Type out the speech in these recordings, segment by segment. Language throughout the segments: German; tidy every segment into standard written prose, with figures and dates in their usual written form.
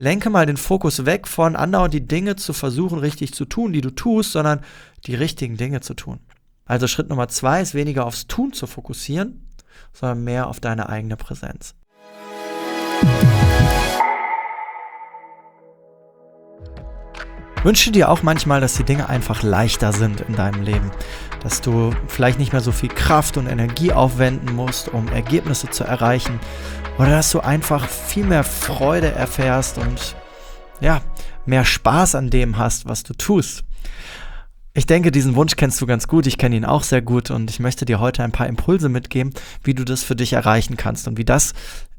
lenke mal den Fokus weg von andauernd die Dinge zu versuchen, richtig zu tun, die du tust, sondern die richtigen Dinge zu tun. Also Schritt Nummer 2 ist weniger aufs Tun zu fokussieren, sondern mehr auf deine eigene Präsenz. Wünsche dir auch manchmal, dass die Dinge einfach leichter sind in deinem Leben, dass du vielleicht nicht mehr so viel Kraft und Energie aufwenden musst, um Ergebnisse zu erreichen, oder dass du einfach viel mehr Freude erfährst und mehr Spaß an dem hast, was du tust. Ich denke, diesen Wunsch kennst du ganz gut, ich kenne ihn auch sehr gut und ich möchte dir heute ein paar Impulse mitgeben, wie du das für dich erreichen kannst und wie das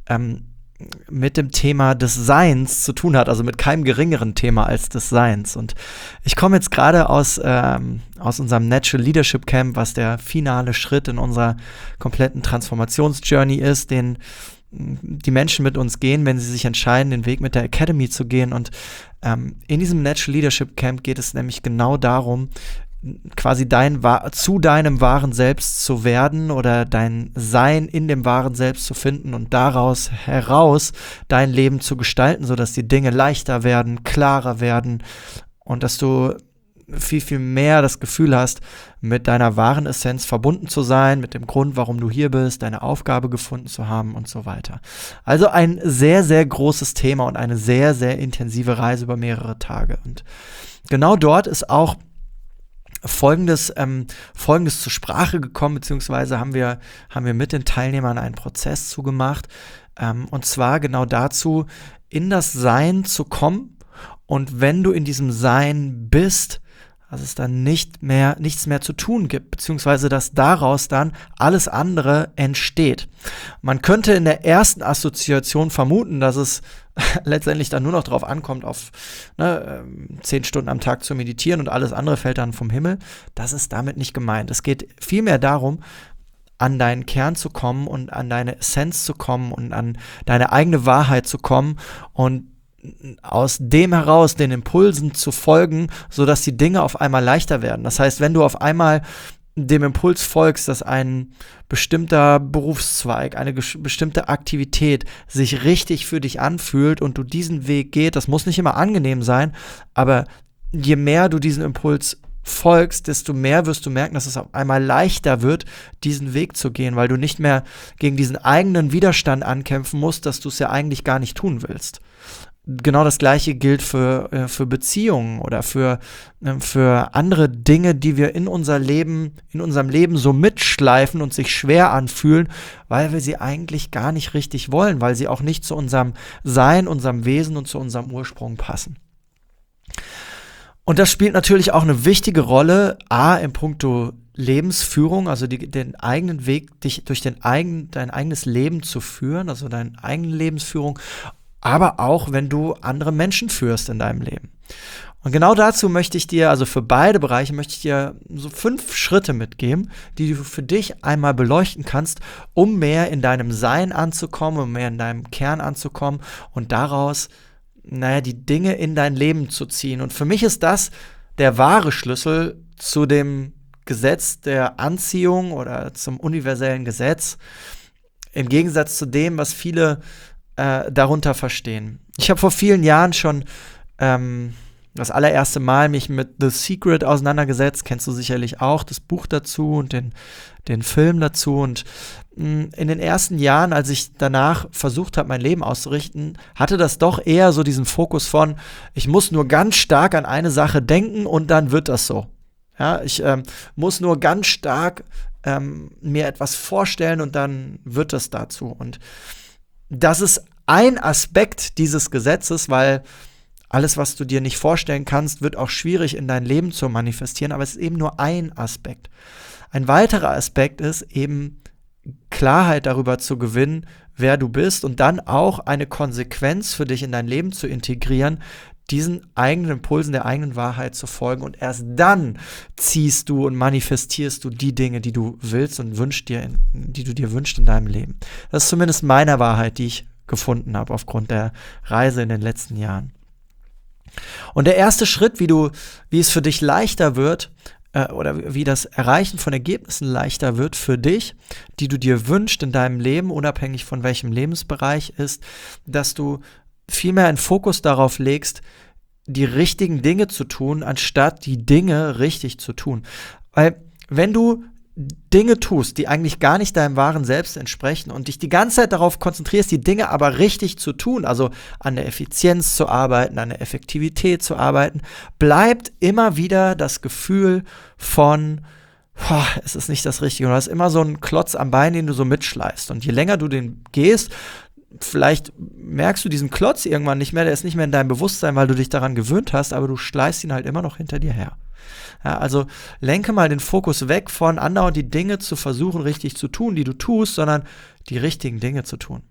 mit dem Thema des Seins zu tun hat, also mit keinem geringeren Thema als des Seins. Und ich komme jetzt gerade aus unserem Natural Leadership Camp, was der finale Schritt in unserer kompletten Transformationsjourney ist, den die Menschen mit uns gehen, wenn sie sich entscheiden, den Weg mit der Academy zu gehen. Und in diesem Natural Leadership Camp geht es nämlich genau darum, quasi zu deinem wahren Selbst zu werden oder dein Sein in dem wahren Selbst zu finden und daraus heraus dein Leben zu gestalten, sodass die Dinge leichter werden, klarer werden und dass du viel, viel mehr das Gefühl hast, mit deiner wahren Essenz verbunden zu sein, mit dem Grund, warum du hier bist, deine Aufgabe gefunden zu haben und so weiter. Also ein sehr, sehr großes Thema und eine sehr, sehr intensive Reise über mehrere Tage. Und genau dort ist auch Folgendes zur Sprache gekommen, beziehungsweise haben wir mit den Teilnehmern einen Prozess zugemacht, und zwar genau dazu, in das Sein zu kommen, und wenn du in diesem Sein bist, dass es dann nichts mehr zu tun gibt, beziehungsweise dass daraus dann alles andere entsteht. Man könnte in der ersten Assoziation vermuten, dass es letztendlich dann nur noch darauf ankommt, auf 10 Stunden am Tag zu meditieren und alles andere fällt dann vom Himmel. Das ist damit nicht gemeint. Es geht vielmehr darum, an deinen Kern zu kommen und an deine Essenz zu kommen und an deine eigene Wahrheit zu kommen und aus dem heraus den Impulsen zu folgen, sodass die Dinge auf einmal leichter werden. Das heißt, wenn du auf einmal dem Impuls folgst, dass ein bestimmter Berufszweig, eine bestimmte Aktivität sich richtig für dich anfühlt und du diesen Weg gehst, das muss nicht immer angenehm sein, aber je mehr du diesen Impuls folgst, desto mehr wirst du merken, dass es auf einmal leichter wird, diesen Weg zu gehen, weil du nicht mehr gegen diesen eigenen Widerstand ankämpfen musst, dass du es ja eigentlich gar nicht tun willst. Genau das Gleiche gilt für Beziehungen oder für andere Dinge, die wir in unserem Leben so mitschleifen und sich schwer anfühlen, weil wir sie eigentlich gar nicht richtig wollen, weil sie auch nicht zu unserem Sein, unserem Wesen und zu unserem Ursprung passen. Und das spielt natürlich auch eine wichtige Rolle, in puncto Lebensführung, also den eigenen Weg, dich durch dein eigenes Leben zu führen, also deine eigene Lebensführung, aber auch, wenn du andere Menschen führst in deinem Leben. Und genau dazu möchte ich dir, also für beide Bereiche, möchte ich dir so 5 Schritte mitgeben, die du für dich einmal beleuchten kannst, um mehr in deinem Sein anzukommen, um mehr in deinem Kern anzukommen und daraus, die Dinge in dein Leben zu ziehen. Und für mich ist das der wahre Schlüssel zu dem Gesetz der Anziehung oder zum universellen Gesetz, im Gegensatz zu dem, was viele darunter verstehen. Ich habe vor vielen Jahren schon das allererste Mal mich mit The Secret auseinandergesetzt, kennst du sicherlich auch, das Buch dazu und den Film dazu. Und in den ersten Jahren, als ich danach versucht habe, mein Leben auszurichten, hatte das doch eher so diesen Fokus von, ich muss nur ganz stark an eine Sache denken und dann wird das so. Ja, ich muss nur ganz stark mir etwas vorstellen und dann wird das dazu. Und das ist ein Aspekt dieses Gesetzes, weil alles, was du dir nicht vorstellen kannst, wird auch schwierig in dein Leben zu manifestieren, aber es ist eben nur ein Aspekt. Ein weiterer Aspekt ist eben Klarheit darüber zu gewinnen, wer du bist und dann auch eine Konsequenz für dich in dein Leben zu integrieren, diesen eigenen Impulsen, der eigenen Wahrheit zu folgen und erst dann ziehst du und manifestierst du die Dinge, die du willst und die du dir wünschst in deinem Leben. Das ist zumindest meine Wahrheit, die ich gefunden habe aufgrund der Reise in den letzten Jahren. Und der erste Schritt, wie es für dich leichter wird, oder wie das Erreichen von Ergebnissen leichter wird für dich, die du dir wünschst in deinem Leben, unabhängig von welchem Lebensbereich, ist, dass du viel mehr einen Fokus darauf legst, die richtigen Dinge zu tun, anstatt die Dinge richtig zu tun. Weil wenn du Dinge tust, die eigentlich gar nicht deinem wahren Selbst entsprechen und dich die ganze Zeit darauf konzentrierst, die Dinge aber richtig zu tun, also an der Effizienz zu arbeiten, an der Effektivität zu arbeiten, bleibt immer wieder das Gefühl von, es ist nicht das Richtige. Und du hast immer so einen Klotz am Bein, den du so mitschleifst. Und je länger du den gehst, vielleicht merkst du diesen Klotz irgendwann nicht mehr, der ist nicht mehr in deinem Bewusstsein, weil du dich daran gewöhnt hast, aber du schleißt ihn halt immer noch hinter dir her. Ja, also lenke mal den Fokus weg von andauernd die Dinge zu versuchen, richtig zu tun, die du tust, sondern die richtigen Dinge zu tun.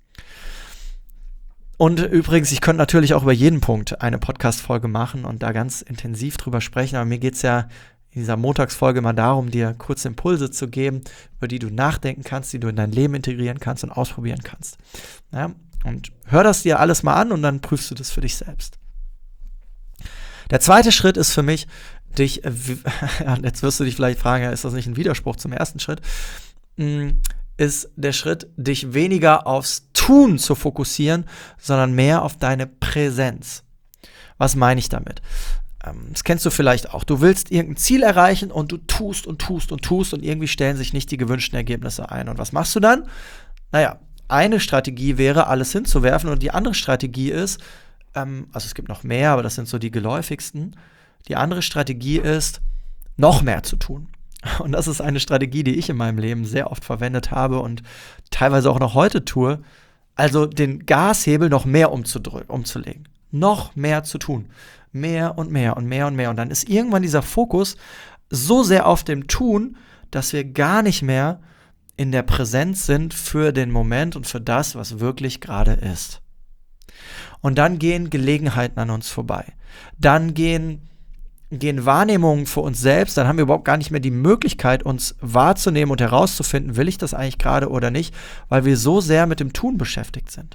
Und übrigens, ich könnte natürlich auch über jeden Punkt eine Podcast-Folge machen und da ganz intensiv drüber sprechen, aber mir geht es ja in dieser Montagsfolge mal darum, dir kurze Impulse zu geben, über die du nachdenken kannst, die du in dein Leben integrieren kannst und ausprobieren kannst. Ja, und hör das dir alles mal an und dann prüfst du das für dich selbst. Der zweite Schritt ist für mich, jetzt wirst du dich vielleicht fragen, ist das nicht ein Widerspruch zum ersten Schritt, ist der Schritt, dich weniger aufs Tun zu fokussieren, sondern mehr auf deine Präsenz. Was meine ich damit? Das kennst du vielleicht auch. Du willst irgendein Ziel erreichen und du tust und irgendwie stellen sich nicht die gewünschten Ergebnisse ein. Und was machst du dann? Naja, eine Strategie wäre, alles hinzuwerfen und die andere Strategie ist, also es gibt noch mehr, aber das sind so die geläufigsten. Die andere Strategie ist, noch mehr zu tun. Und das ist eine Strategie, die ich in meinem Leben sehr oft verwendet habe und teilweise auch noch heute tue. Also den Gashebel noch mehr umzulegen. Noch mehr zu tun. Mehr und mehr und mehr und mehr. Und dann ist irgendwann dieser Fokus so sehr auf dem Tun, dass wir gar nicht mehr in der Präsenz sind für den Moment und für das, was wirklich gerade ist. Und dann gehen Gelegenheiten an uns vorbei. Dann gehen Wahrnehmungen für uns selbst, dann haben wir überhaupt gar nicht mehr die Möglichkeit, uns wahrzunehmen und herauszufinden, will ich das eigentlich gerade oder nicht, weil wir so sehr mit dem Tun beschäftigt sind.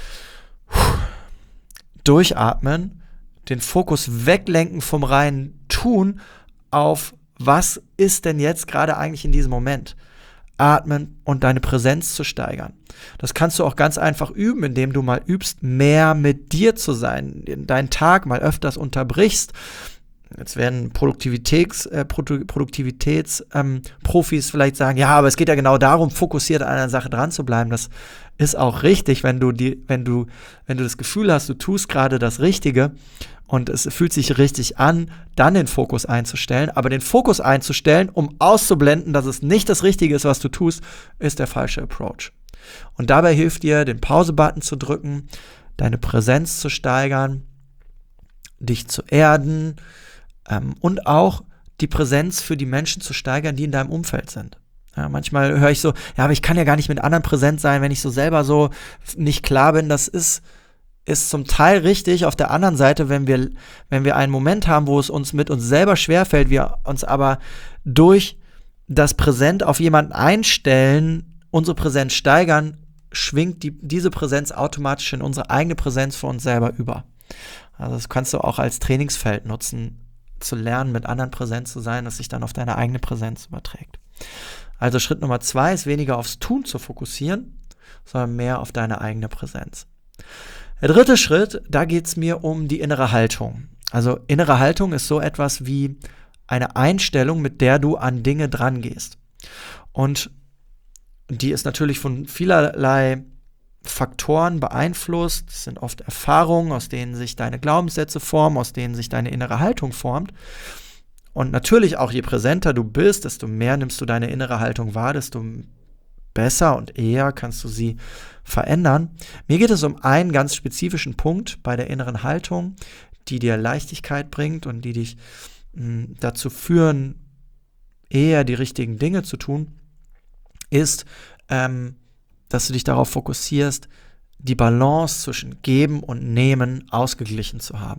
Durchatmen, den Fokus weglenken vom reinen Tun auf, was ist denn jetzt gerade eigentlich in diesem Moment? Atmen und deine Präsenz zu steigern. Das kannst du auch ganz einfach üben, indem du mal übst, mehr mit dir zu sein, deinen Tag mal öfters unterbrichst. Jetzt werden Produktivitätsprofis vielleicht sagen, ja, aber es geht ja genau darum, fokussiert an einer Sache dran zu bleiben. Das ist auch richtig, wenn du das Gefühl hast, du tust gerade das Richtige und es fühlt sich richtig an, dann den Fokus einzustellen. Aber den Fokus einzustellen, um auszublenden, dass es nicht das Richtige ist, was du tust, ist der falsche Approach. Und dabei hilft dir, den Pause-Button zu drücken, deine Präsenz zu steigern, dich zu erden, und auch die Präsenz für die Menschen zu steigern, die in deinem Umfeld sind. Ja, manchmal höre ich so, ja, aber ich kann ja gar nicht mit anderen präsent sein, wenn ich so selber so nicht klar bin. Das ist zum Teil richtig. Auf der anderen Seite, wenn wir einen Moment haben, wo es uns mit uns selber schwerfällt, wir uns aber durch das Präsent auf jemanden einstellen, unsere Präsenz steigern, schwingt diese Präsenz automatisch in unsere eigene Präsenz für uns selber über. Also das kannst du auch als Trainingsfeld nutzen, zu lernen, mit anderen präsent zu sein, das sich dann auf deine eigene Präsenz überträgt. Also Schritt Nummer 2 ist weniger aufs Tun zu fokussieren, sondern mehr auf deine eigene Präsenz. Der dritte Schritt, da geht es mir um die innere Haltung. Also innere Haltung ist so etwas wie eine Einstellung, mit der du an Dinge dran gehst. Und die ist natürlich von vielerlei Faktoren beeinflusst. Das sind oft Erfahrungen, aus denen sich deine Glaubenssätze formen, aus denen sich deine innere Haltung formt. Und natürlich auch, je präsenter du bist, desto mehr nimmst du deine innere Haltung wahr, desto besser und eher kannst du sie verändern. Mir geht es um einen ganz spezifischen Punkt bei der inneren Haltung, die dir Leichtigkeit bringt und die dich dazu führen, eher die richtigen Dinge zu tun, ist, dass du dich darauf fokussierst, die Balance zwischen Geben und Nehmen ausgeglichen zu haben.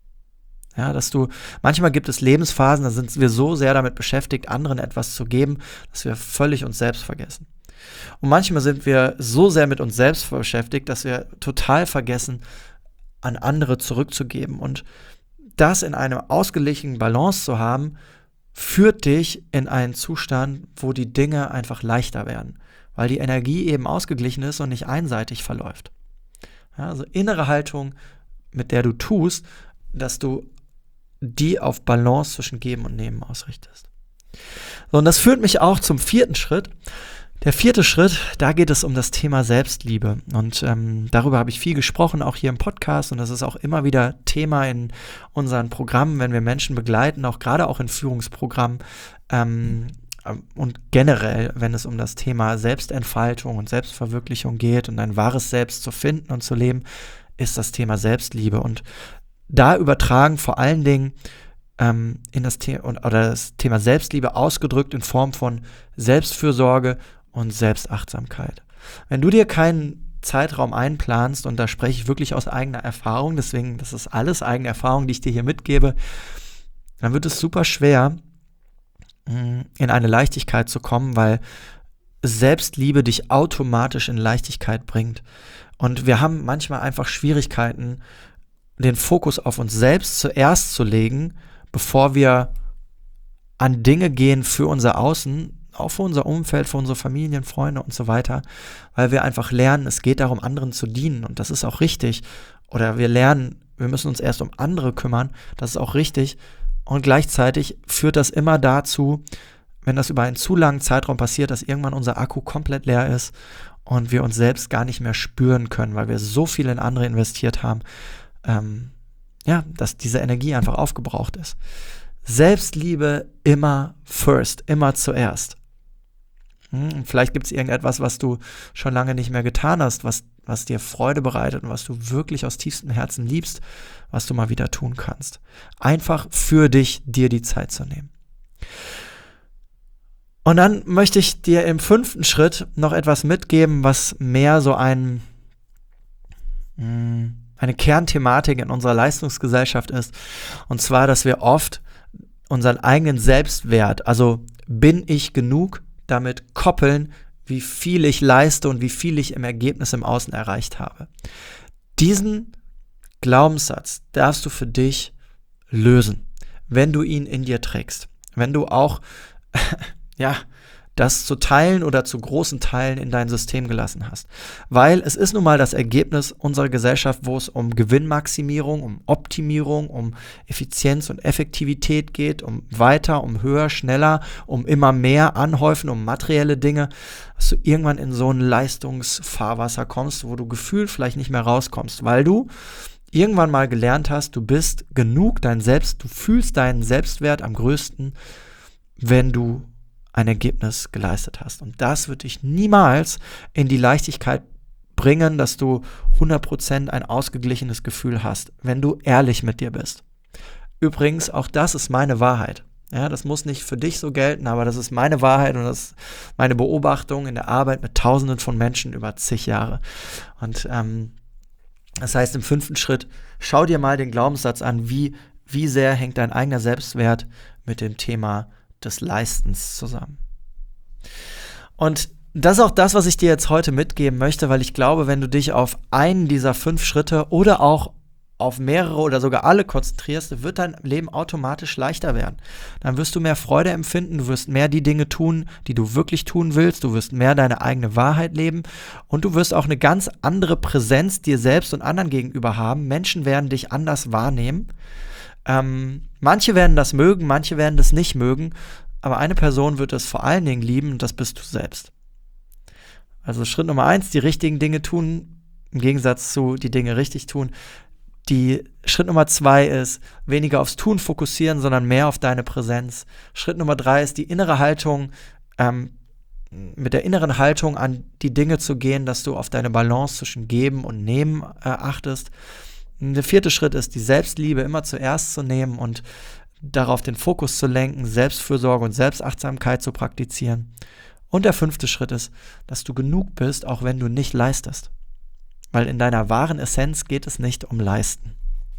Ja, manchmal gibt es Lebensphasen, da sind wir so sehr damit beschäftigt, anderen etwas zu geben, dass wir völlig uns selbst vergessen. Und manchmal sind wir so sehr mit uns selbst beschäftigt, dass wir total vergessen, an andere zurückzugeben. Und das in einer ausgeglichenen Balance zu haben, führt dich in einen Zustand, wo die Dinge einfach leichter werden, weil die Energie eben ausgeglichen ist und nicht einseitig verläuft. Ja, also innere Haltung, mit der du tust, dass du die auf Balance zwischen Geben und Nehmen ausrichtest. So, und das führt mich auch zum 4. Schritt. Der 4. Schritt, da geht es um das Thema Selbstliebe. Und darüber habe ich viel gesprochen, auch hier im Podcast. Und das ist auch immer wieder Thema in unseren Programmen, wenn wir Menschen begleiten, auch gerade auch in Führungsprogrammen. Und generell, wenn es um das Thema Selbstentfaltung und Selbstverwirklichung geht und ein wahres Selbst zu finden und zu leben, ist das Thema Selbstliebe. Und da übertragen vor allen Dingen in das Thema Selbstliebe ausgedrückt in Form von Selbstfürsorge und Selbstachtsamkeit. Wenn du dir keinen Zeitraum einplanst, und da spreche ich wirklich aus eigener Erfahrung, deswegen, das ist alles eigene Erfahrung, die ich dir hier mitgebe, dann wird es super schwer, in eine Leichtigkeit zu kommen, weil Selbstliebe dich automatisch in Leichtigkeit bringt. Und wir haben manchmal einfach Schwierigkeiten, den Fokus auf uns selbst zuerst zu legen, bevor wir an Dinge gehen für unser Außen, auch für unser Umfeld, für unsere Familien, Freunde und so weiter, weil wir einfach lernen, es geht darum, anderen zu dienen, und das ist auch richtig. Oder wir lernen, wir müssen uns erst um andere kümmern, das ist auch richtig. Und gleichzeitig führt das immer dazu, wenn das über einen zu langen Zeitraum passiert, dass irgendwann unser Akku komplett leer ist und wir uns selbst gar nicht mehr spüren können, weil wir so viel in andere investiert haben, dass diese Energie einfach aufgebraucht ist. Selbstliebe immer first, immer zuerst. Vielleicht gibt es irgendetwas, was du schon lange nicht mehr getan hast, was dir Freude bereitet und was du wirklich aus tiefstem Herzen liebst, was du mal wieder tun kannst. Einfach für dich, dir die Zeit zu nehmen. Und dann möchte ich dir im 5. Schritt noch etwas mitgeben, was mehr so eine Kernthematik in unserer Leistungsgesellschaft ist. Und zwar, dass wir oft unseren eigenen Selbstwert, also bin ich genug, damit koppeln, wie viel ich leiste und wie viel ich im Ergebnis im Außen erreicht habe. Diesen Glaubenssatz darfst du für dich lösen, wenn du ihn in dir trägst. Wenn du auch das zu Teilen oder zu großen Teilen in dein System gelassen hast. Weil es ist nun mal das Ergebnis unserer Gesellschaft, wo es um Gewinnmaximierung, um Optimierung, um Effizienz und Effektivität geht, um weiter, um höher, schneller, um immer mehr anhäufen, um materielle Dinge, dass du irgendwann in so ein Leistungsfahrwasser kommst, wo du gefühlt vielleicht nicht mehr rauskommst, weil du irgendwann mal gelernt hast, du bist genug, du fühlst deinen Selbstwert am größten, wenn du ein Ergebnis geleistet hast. Und das wird dich niemals in die Leichtigkeit bringen, dass du 100% ein ausgeglichenes Gefühl hast, wenn du ehrlich mit dir bist. Übrigens, auch das ist meine Wahrheit. Ja, das muss nicht für dich so gelten, aber das ist meine Wahrheit und das ist meine Beobachtung in der Arbeit mit Tausenden von Menschen über zig Jahre. Und das heißt, im 5. Schritt, schau dir mal den Glaubenssatz an, wie sehr hängt dein eigener Selbstwert mit dem Thema des Leistens zusammen. Und das ist auch das, was ich dir jetzt heute mitgeben möchte, weil ich glaube, wenn du dich auf einen dieser 5 Schritte oder auch auf mehrere oder sogar alle konzentrierst, wird dein Leben automatisch leichter werden. Dann wirst du mehr Freude empfinden, du wirst mehr die Dinge tun, die du wirklich tun willst, du wirst mehr deine eigene Wahrheit leben und du wirst auch eine ganz andere Präsenz dir selbst und anderen gegenüber haben. Menschen werden dich anders wahrnehmen. Manche werden das mögen, manche werden das nicht mögen, aber eine Person wird es vor allen Dingen lieben und das bist du selbst. Also Schritt Nummer 1, die richtigen Dinge tun, im Gegensatz zu die Dinge richtig tun. Schritt Nummer 2 ist, weniger aufs Tun fokussieren, sondern mehr auf deine Präsenz. Schritt Nummer 3 ist die innere Haltung, mit der inneren Haltung an die Dinge zu gehen, dass du auf deine Balance zwischen Geben und Nehmen achtest. Der 4. Schritt ist, die Selbstliebe immer zuerst zu nehmen und darauf den Fokus zu lenken, Selbstfürsorge und Selbstachtsamkeit zu praktizieren. Und der 5. Schritt ist, dass du genug bist, auch wenn du nicht leistest. Weil in deiner wahren Essenz geht es nicht um Leisten.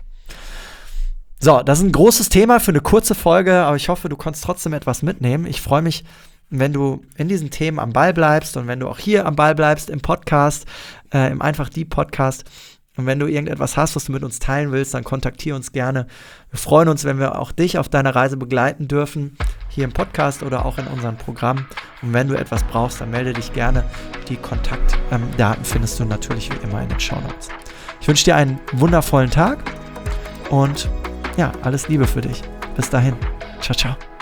So, das ist ein großes Thema für eine kurze Folge, aber ich hoffe, du konntest trotzdem etwas mitnehmen. Ich freue mich, wenn du in diesen Themen am Ball bleibst und wenn du auch hier am Ball bleibst im Podcast, im Einfach Die Podcast. Und wenn du irgendetwas hast, was du mit uns teilen willst, dann kontaktiere uns gerne. Wir freuen uns, wenn wir auch dich auf deiner Reise begleiten dürfen, hier im Podcast oder auch in unserem Programm. Und wenn du etwas brauchst, dann melde dich gerne. Die Kontaktdaten findest du natürlich wie immer in den Shownotes. Ich wünsche dir einen wundervollen Tag und ja, alles Liebe für dich. Bis dahin. Ciao, ciao.